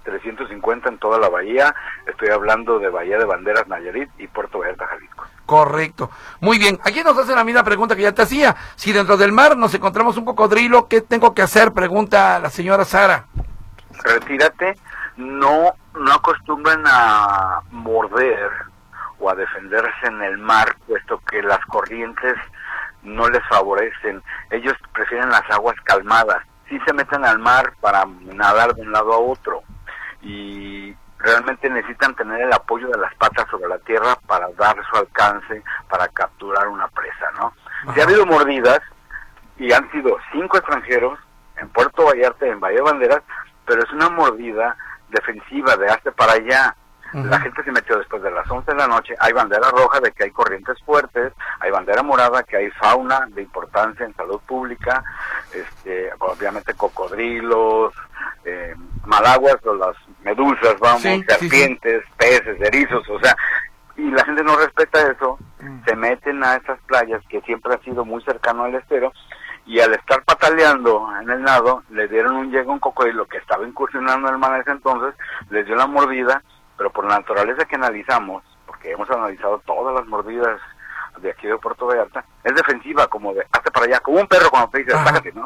350 en toda la bahía. Estoy hablando de Bahía de Banderas, Nayarit, y Puerto Vallarta, Jalisco. Correcto. Muy bien. Aquí nos hacen la misma pregunta que ya te hacía. Si dentro del mar nos encontramos un cocodrilo, ¿qué tengo que hacer? Pregunta la señora Sara. Retírate. No acostumbran a morder o a defenderse en el mar, puesto que las corrientes no les favorecen. Ellos prefieren las aguas calmadas. Sí se meten al mar para nadar de un lado a otro, y realmente necesitan tener el apoyo de las patas sobre la tierra para dar su alcance, para capturar una presa, ¿no? Sí ha habido mordidas, y han sido 5 extranjeros en Puerto Vallarta y en Bahía de Banderas, pero es una mordida defensiva de hazte para allá. La gente se metió después de las 11 de la noche. Hay bandera roja de que hay corrientes fuertes, hay bandera morada que hay fauna de importancia en salud pública, obviamente cocodrilos, malaguas o las medusas, serpientes, peces, erizos, o sea, y la gente no respeta eso, se meten a estas playas que siempre ha sido muy cercano al estero, y al estar pataleando en el nado, le dieron un llegue a un cocodrilo que estaba incursionando en el mar en ese entonces, les dio la mordida, pero por la naturaleza que analizamos, porque hemos analizado todas las mordidas de aquí de Puerto Vallarta, es defensiva, como de hazte para allá, como un perro cuando te dice sácate, ¿no?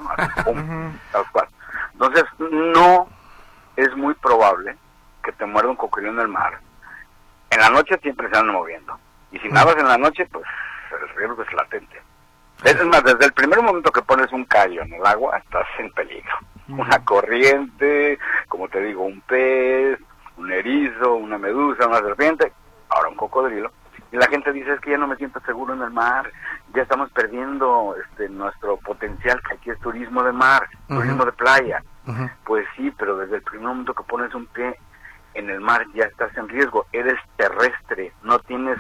Tal cual. Entonces, no es muy probable que te muerda un cocodrilo en el mar. En la noche siempre se andan moviendo, y si nadas en la noche, pues el riesgo es latente. Es más, desde el primer momento que pones un callo en el agua, estás en peligro. Una corriente, como te digo, un pez, un erizo, una medusa, una serpiente, ahora un cocodrilo. Y la gente dice, es que ya no me siento seguro en el mar, ya estamos perdiendo nuestro potencial, que aquí es turismo de mar, turismo de playa. Pues sí, pero desde el primer momento que pones un pie en el mar ya estás en riesgo, eres terrestre, no tienes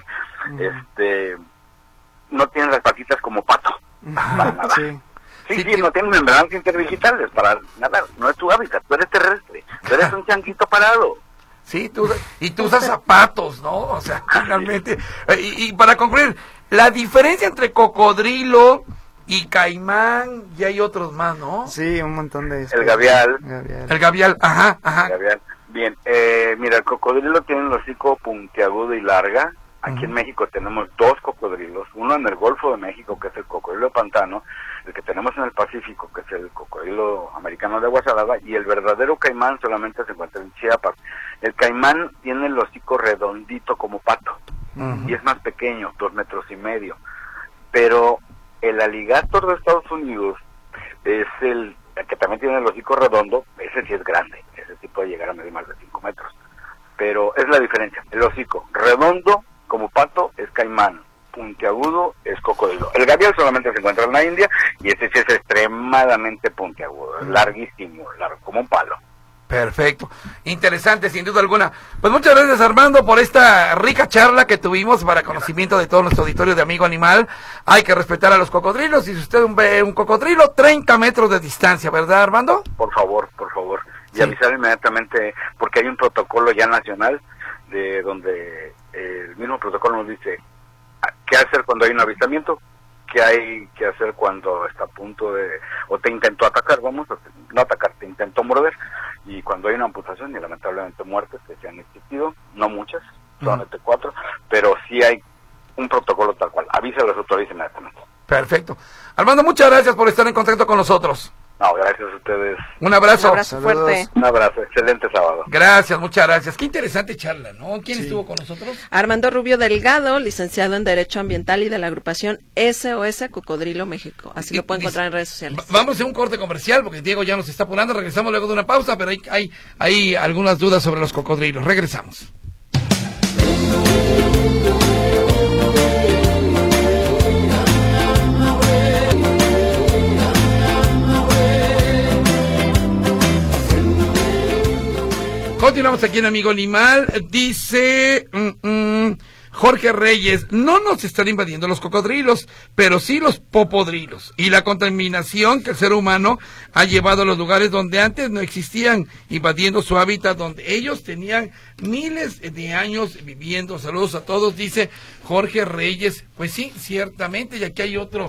no tienes las patitas como pato para nadar. Sí, no tienes membranas interdigitales para nadar, no es tu hábitat, tú eres terrestre, tú eres un changuito parado. Sí, tú usas zapatos, ¿no? O sea, finalmente. Y para concluir, la diferencia entre cocodrilo y caimán, y hay otros más, ¿no? Sí, un montón de... El gavial. El gavial, ajá. El gavial. Bien, mira, el cocodrilo tiene el hocico puntiagudo y larga. Aquí en México tenemos 2 cocodrilos, uno en el Golfo de México, que es el cocodrilo de pantano, el que tenemos en el Pacífico, que es el cocodrilo americano de agua salada, y el verdadero caimán solamente se encuentra en Chiapas. El caimán tiene el hocico redondito como pato, y es más pequeño, 2,5 metros. Pero el alligator de Estados Unidos es el que también tiene el hocico redondo, ese sí es grande, ese sí puede llegar a medir más de 5 metros. Pero es la diferencia, el hocico redondo como pato es caimán, puntiagudo es cocodrilo. El gavial solamente se encuentra en la India y ese sí es extremadamente puntiagudo, es larguísimo, largo, como un palo. Perfecto, interesante sin duda alguna. Pues muchas gracias, Armando, por esta rica charla que tuvimos para conocimiento de todo nuestro auditorio de Amigo Animal. Hay que respetar a los cocodrilos, y si usted ve un cocodrilo, 30 metros de distancia, ¿verdad, Armando? Por favor, y avisar inmediatamente, porque hay un protocolo ya nacional de donde el mismo protocolo nos dice qué hacer cuando hay un avistamiento, qué hay que hacer cuando está a punto de, o te intentó atacar, no atacar, te intentó morder, y cuando hay una amputación y lamentablemente muertes que se han existido, no muchas, solamente 4, pero sí hay un protocolo tal cual, avisa a las autoridades inmediatamente. Perfecto. Armando, muchas gracias por estar en contacto con nosotros. No, gracias a ustedes. Un abrazo. Un abrazo fuerte. Un abrazo, excelente sábado. Gracias, muchas gracias. Qué interesante charla, ¿no? ¿Quién estuvo con nosotros? Armando Rubio Delgado, licenciado en Derecho Ambiental y de la agrupación SOS Cocodrilo México. Así lo pueden encontrar en redes sociales. Vamos a un corte comercial porque Diego ya nos está apurando. Regresamos luego de una pausa, pero hay algunas dudas sobre los cocodrilos. Regresamos. Continuamos aquí en Amigo Animal. Dice Jorge Reyes, no nos están invadiendo los cocodrilos, pero sí los popodrilos y la contaminación que el ser humano ha llevado a los lugares donde antes no existían, invadiendo su hábitat donde ellos tenían miles de años viviendo. Saludos a todos, dice Jorge Reyes. Pues sí, ciertamente, y aquí hay otro.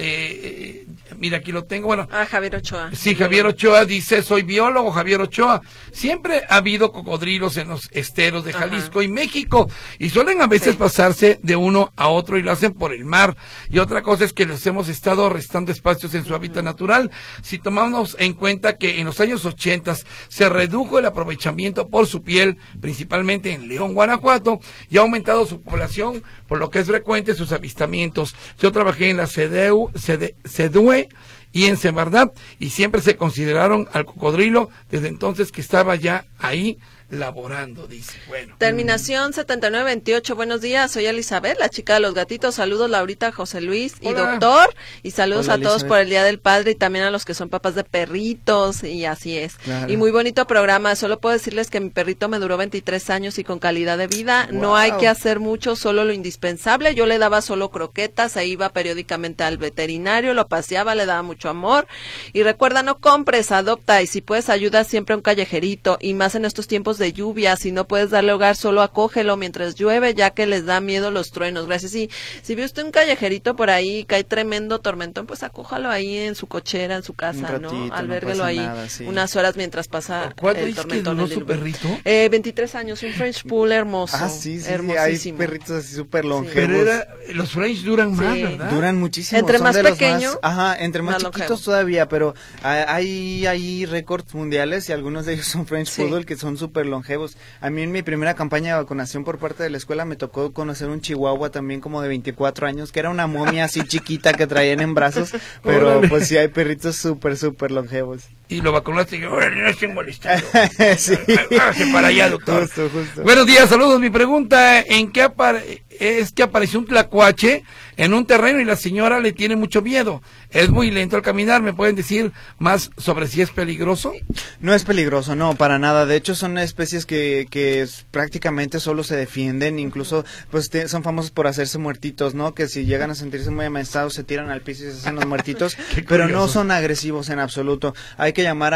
Mira, aquí lo tengo. Bueno, Javier Ochoa. Sí, Javier Ochoa dice, soy biólogo, Javier Ochoa. Siempre ha habido cocodrilos en los esteros de Jalisco y México, y suelen a veces pasarse de uno a otro y lo hacen por el mar. Y otra cosa es que les hemos estado restando espacios en su hábitat natural. Si tomamos en cuenta que en los años 80 se redujo el aprovechamiento por su piel, principalmente en León, Guanajuato, y ha aumentado su población, por lo que es frecuente sus avistamientos. Yo trabajé en la CEDUE y en Semarnat, y siempre se consideraron al cocodrilo desde entonces que estaba ya ahí laborando, dice. Bueno. Terminación 7928, buenos días, soy Elizabeth, la chica de los gatitos. Saludos Laurita, José Luis y Hola. doctor, y saludos Hola, a todos Elizabeth. por el Día del Padre y también a los que son papás de perritos, y así es. Claro. Y muy bonito programa, solo puedo decirles que mi perrito me duró 23 años y con calidad de vida. Wow. No hay que hacer mucho, solo lo indispensable. Yo le daba solo croquetas, e iba periódicamente al veterinario, lo paseaba, le daba mucho amor. Y recuerda, no compres, adopta, y si puedes ayuda siempre a un callejerito, y más en estos tiempos de lluvia. Si no puedes darle hogar, solo acógelo mientras llueve, ya que les da miedo los truenos. Gracias. Y si ve usted un callejerito por ahí, cae tremendo tormentón, pues acójalo ahí en su cochera, en su casa, Un ratito, ¿no? no Albérguelo pasa ahí nada, sí. unas horas mientras pasa ¿Cuánto el dices que tormentón. duró el su diluvio. perrito? 23 años, un French Poodle hermoso. Sí, hay hermosísimo. perritos así súper longevos. Pero los French duran más, Sí. ¿verdad? Duran muchísimo. Entre son más de los pequeño, entre más más chiquitos longevo. todavía, pero hay récords mundiales y algunos de ellos son French Sí. Poodle que son súper longevos. A mí en mi primera campaña de vacunación por parte de la escuela me tocó conocer un chihuahua también como de 24 años, que era una momia así chiquita que traían en brazos, pero Órale. pues sí hay perritos súper longevos. Y lo vacunaste y yo, órale, no estoy molestando. Sí. Hágase para allá, doctor. Justo. Buenos días, saludos. Mi pregunta, ¿en qué es que apareció un tlacuache en un terreno y la señora le tiene mucho miedo? Es muy lento al caminar. ¿Me pueden decir más sobre si es peligroso? No es peligroso, no, para nada. De hecho, son especies que prácticamente solo se defienden, incluso pues son famosos por hacerse muertitos, ¿no? Que si llegan a sentirse muy amenazados se tiran al piso y se hacen los muertitos, pero no son agresivos en absoluto. Hay que llamar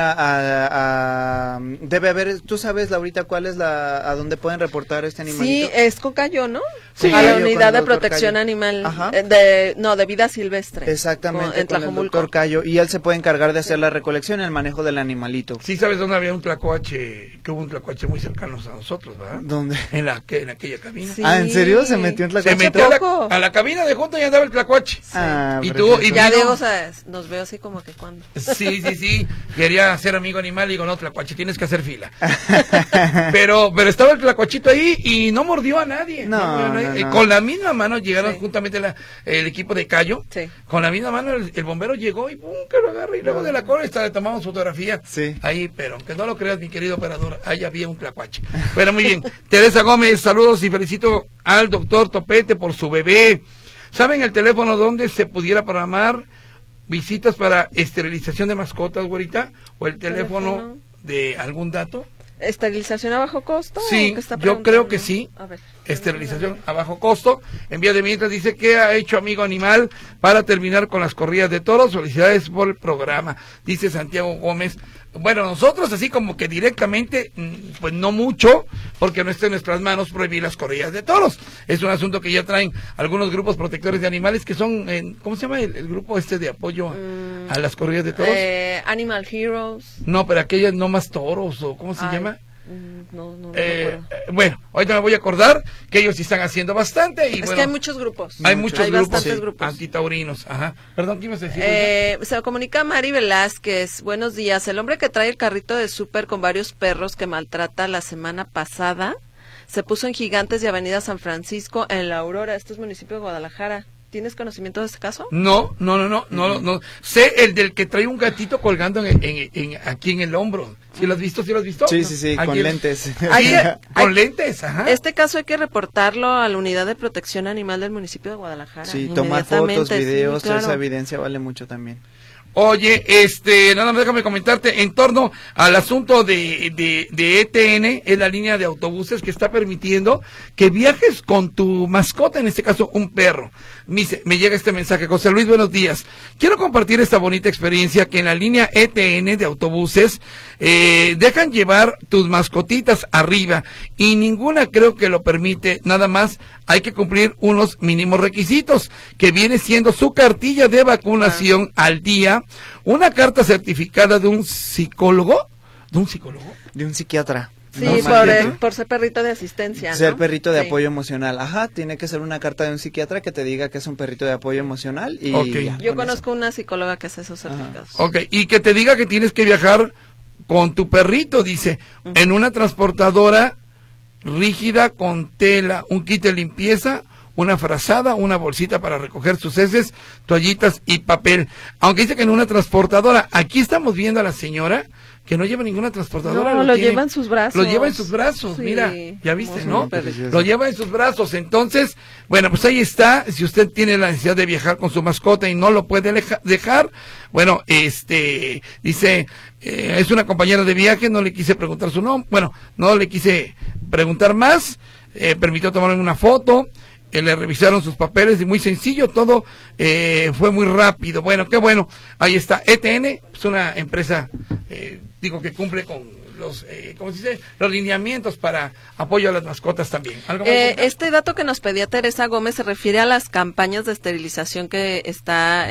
debe haber, ¿tú sabes, Laurita, cuál es a dónde pueden reportar este animalito? Sí, es Cocayo, ¿no? Sí. A la Con unidad el de doctor protección Cayo. animal, Ajá. de vida silvestre. Exactamente, en con el Tlajomulco. doctor Cayo, y él se puede encargar de hacer la recolección y el manejo del animalito. Sí, ¿sabes dónde había un tlacuache? Que hubo un tlacuache muy cercano a nosotros, ¿verdad? ¿Dónde? En aquella cabina. Sí. ¿En serio? ¿Se metió en la Se cochita? metió poco. a la cabina de junto y andaba el tlacuache. Ah, Y precioso. tú, y Ya vino- Diego, o sea, nos veo así como que cuando. Sí. Quería ser amigo animal y digo, no, tlacuache, tienes que hacer fila. pero estaba el tlacuachito ahí y no mordió a nadie. No, Con la misma mano llegaron Sí. juntamente el equipo de Cayo. Sí. Con la misma mano el bombero llegó y ¡pum! Que lo agarra y luego de la cola le tomamos fotografía. Sí. Ahí, pero aunque no lo creas, mi querido operador, ahí había un tlacuache. Pero muy bien. Teresa Gómez, saludos y felicito al doctor Topete por su bebé. ¿Saben el teléfono donde se pudiera programar visitas para esterilización de mascotas, güerita? ¿O el teléfono de algún dato? ¿Esterilización a bajo costo? Sí, ¿O qué está yo creo preguntando? que sí. A ver. Esterilización a bajo costo. En vía de mientras dice que ha hecho Amigo Animal para terminar con las corridas de toros. Felicidades por el programa, dice Santiago Gómez. Bueno, nosotros así como que directamente, pues no mucho, porque no está en nuestras manos prohibir las corridas de toros. Es un asunto que ya traen algunos grupos protectores de animales que son, ¿cómo se llama el grupo de apoyo a las corridas de toros? Animal Heroes. No, pero aquellas no más toros, o ¿cómo se llama? No recuerdo. Bueno, ahorita me voy a acordar que ellos sí están haciendo bastante. Y Es bueno, que hay muchos grupos. hay muchos hay grupos, bastantes grupos. antitaurinos. Ajá. Perdón, ¿qué ibas a decir? Se comunica Mari Velázquez. Buenos días. El hombre que trae el carrito de súper con varios perros que maltrata la semana pasada se puso en Gigantes de Avenida San Francisco en La Aurora. Esto es municipio de Guadalajara. ¿Tienes conocimiento de este caso? No. Sé el del que trae un gatito colgando aquí en el hombro. ¿Sí lo has visto? Sí, Aquí con lentes. Con lentes, ajá. Este caso hay que reportarlo a la Unidad de Protección Animal del municipio de Guadalajara. Sí, tomar fotos, Inmediatamente, videos, sí, toda claro. esa evidencia vale mucho también. Oye, nada más déjame comentarte en torno al asunto de ETN, es la línea de autobuses que está permitiendo que viajes con tu mascota, en este caso un perro. Me llega este mensaje: José Luis, buenos días. Quiero compartir esta bonita experiencia que en la línea ETN de autobuses dejan llevar tus mascotitas arriba y ninguna creo que lo permite, nada más hay que cumplir unos mínimos requisitos, que viene siendo su cartilla de vacunación al día, una carta certificada de un psicólogo, De un psiquiatra. Sí, Normal. por ser perrito de asistencia, ¿no? Ser perrito de Sí. apoyo emocional. Ajá, tiene que ser una carta de un psiquiatra que te diga que es un perrito de apoyo emocional. Y Ok. ya, Yo con conozco una psicóloga que hace esos certificados. Ok, y que te diga que tienes que viajar con tu perrito, dice, en una transportadora rígida con tela, un kit de limpieza, una frazada, una bolsita para recoger sus heces, toallitas y papel. Aunque dice que en una transportadora, aquí estamos viendo a la señora que no lleva ninguna transportadora. No, lo lleva en sus brazos. Lo lleva en sus brazos, Sí, mira, ya viste, hermoso, ¿no? precioso. Lo lleva en sus brazos. Entonces, bueno, pues ahí está. Si usted tiene la necesidad de viajar con su mascota y no lo puede dejar, bueno, dice, es una compañera de viaje, no le quise preguntar su nombre, bueno, no le quise preguntar más, permitió tomarle una foto. Le revisaron sus papeles y muy sencillo, todo fue muy rápido. Bueno, qué bueno. Ahí está. ETN es una empresa, que cumple con los, ¿cómo se dice? Los lineamientos para apoyo a las mascotas también. ¿Algo más? Este dato que nos pedía Teresa Gómez se refiere a las campañas de esterilización que está,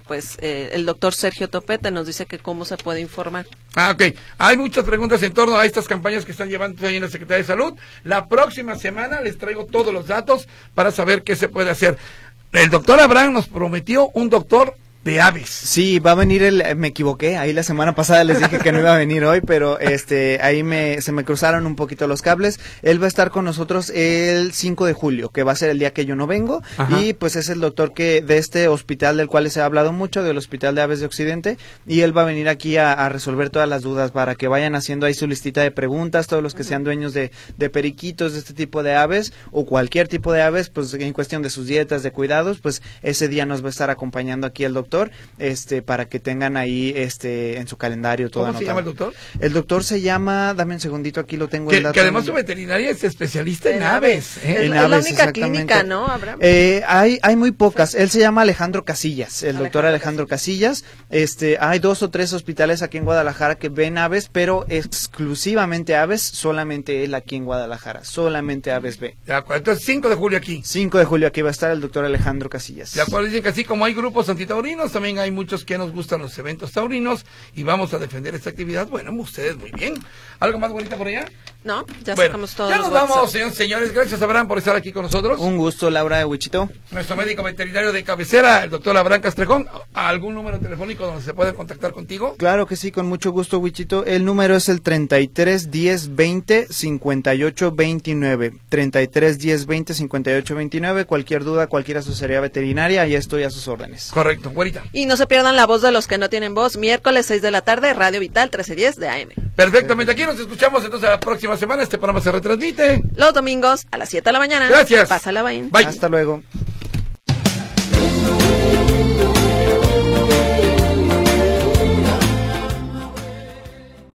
el doctor Sergio Topete nos dice que cómo se puede informar. Ok. Hay muchas preguntas en torno a estas campañas que están llevando ahí en la Secretaría de Salud. La próxima semana les traigo todos los datos para saber qué se puede hacer. El doctor Abraham nos prometió un doctor de aves. Sí, va a venir me equivoqué, ahí la semana pasada les dije que no iba a venir hoy, pero ahí se me cruzaron un poquito los cables. Él va a estar con nosotros el 5 de julio, que va a ser el día que yo no vengo. Ajá. Y pues es el doctor que de este hospital del cual les he hablado mucho, del Hospital de Aves de Occidente, y él va a venir aquí a resolver todas las dudas para que vayan haciendo ahí su listita de preguntas, todos los que sean dueños de periquitos, de este tipo de aves, o cualquier tipo de aves, pues en cuestión de sus dietas, de cuidados, pues ese día nos va a estar acompañando aquí el doctor, para que tengan ahí en su calendario todo anotado. ¿Cómo se llama el doctor? El doctor se llama, dame un segundito, aquí lo tengo. Que además su veterinaria es especialista en aves. Es la única clínica, ¿no, Abraham? Hay muy pocas. Él se llama Alejandro Casillas, el doctor Alejandro Casillas. Hay 2 o 3 hospitales aquí en Guadalajara que ven aves, pero exclusivamente aves, solamente él aquí en Guadalajara, solamente aves ve. De acuerdo, entonces 5 de julio aquí. 5 de julio aquí va a estar el doctor Alejandro Casillas. De acuerdo, dicen que así como hay grupos antitaurinos, taurinos, también hay muchos que nos gustan los eventos taurinos y vamos a defender esta actividad. Bueno, ustedes muy bien. ¿Algo más bonita por allá? No, ya bueno, sacamos todos ya los nos vamos, WhatsApp. señores. Gracias, Abraham, por estar aquí con nosotros. Un gusto, Laura de Wichito. Nuestro médico veterinario de cabecera, el doctor Abraham Castrejón. ¿Algún número telefónico donde se puede contactar contigo? Claro que sí, con mucho gusto, Wichito. El número es el 33 10 20 58 29. 33 10 20 58 29. Cualquier duda, cualquier asesoría veterinaria, ahí estoy a sus órdenes. Correcto, güerita. Y no se pierdan La Voz de los que no tienen voz, miércoles 6 de la tarde, Radio Vital 1310 de AM. Perfectamente, aquí nos escuchamos entonces la próxima semana. Este programa se retransmite Los domingos a las 7 de la mañana. Gracias. Pásala bien. Bye. Hasta luego.